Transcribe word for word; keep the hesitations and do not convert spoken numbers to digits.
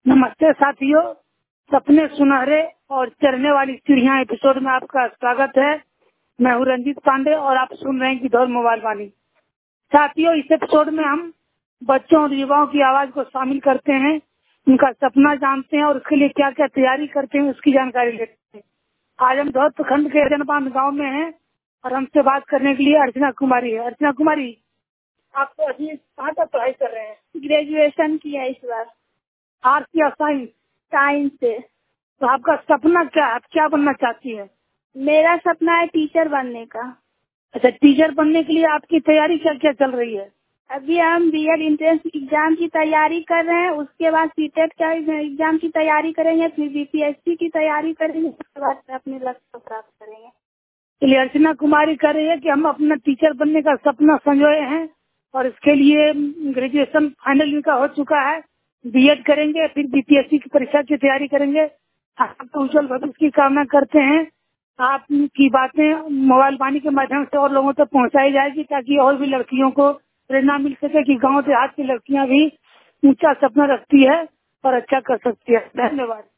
नमस्ते साथियों, सपने सुनहरे और चढ़ने वाली सीढ़ियां एपिसोड में आपका स्वागत है। मैं हूं रंजीत पांडे और आप सुन रहे हैं किधर मोबाइल वाली। साथियों, इस एपिसोड में हम बच्चों और युवाओं की आवाज को शामिल करते हैं, उनका सपना जानते हैं और उसके लिए क्या क्या तैयारी करते हैं उसकी जानकारी लेते हैं। आज हम दौद प्रखंड के जनबांध गाँव में हैं और हमसे बात करने के लिए अर्चना कुमारी है। अर्चना कुमारी, आप तो अभी कहाँ तक पढ़ाई कर रहे हैं? ग्रेजुएशन किया इस बार आर्ट्स या साइंस? साइंस से। तो आपका सपना क्या है? आप क्या बनना चाहती है? मेरा सपना है टीचर बनने का। अच्छा, टीचर बनने के लिए आपकी तैयारी क्या क्या चल रही है? अभी हम बीएड एंट्रेंस एग्जाम की तैयारी कर रहे हैं, उसके बाद सीटेट का एग्जाम की तैयारी करेंगे, फिर बीपीएससी की तैयारी करेंगे, उसके बाद अपने लक्ष्य को प्राप्त करेंगे। इसलिए अर्चना कुमारी कह रही है कि हम अपना टीचर बनने का सपना संजोए हैं और इसके लिए ग्रेजुएशन फाइनल इनका हो चुका है। बीएड करेंगे, फिर बीपीएससी की परीक्षा की तैयारी करेंगे। आपको उज्जवल भविष्य की कामना करते हैं। आपकी बातें मोबाइल वाणी के माध्यम से और लोगों तक पहुंचाई जाएगी ताकि और भी लड़कियों को प्रेरणा मिल सके कि गांव देहात की लड़कियां भी ऊंचा सपना रखती है और अच्छा कर सकती है। धन्यवाद।